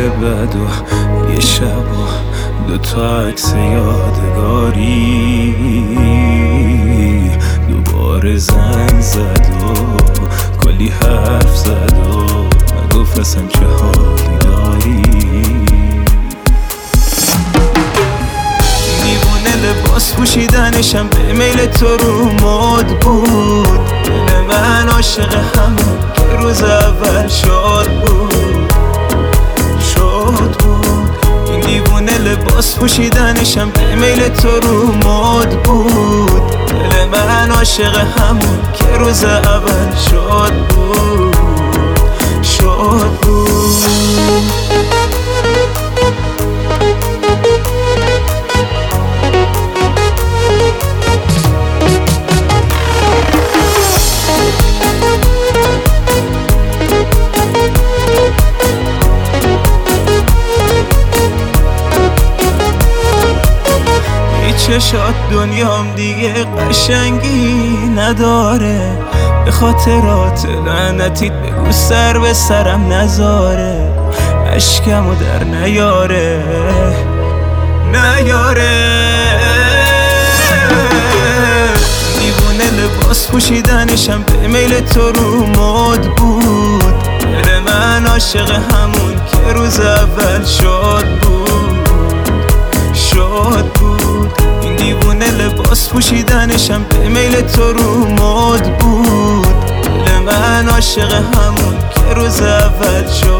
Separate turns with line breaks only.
حال بد و یه شب و دوتا عکس یادگاری دوباره زنگ زد و کلی حرف زد و گفت اصلا چه حالی داری. دیوونه لباس پوشیدنشم به میل تو رو مد بود. دل من عاشق همون که روز اول شاد بود. این دیوونه لباس پوشیدنشم به میل تو رو مد بود. دل من عاشق همون که روز اول شاد بود. چشات دنیام دیگه قشنگی نداره. به خاطرات لعنتیت بگو سر به سرم نذاره. اشکمو در نیاره دیوونه لباس پوشیدنشم به میل تو رو مد بود. دل من عاشق همون که روز اول شاد بود. این دیوونه لباس پوشیدنشم به میل تو رو مد بود. دل من عاشق همون که روز اول شاد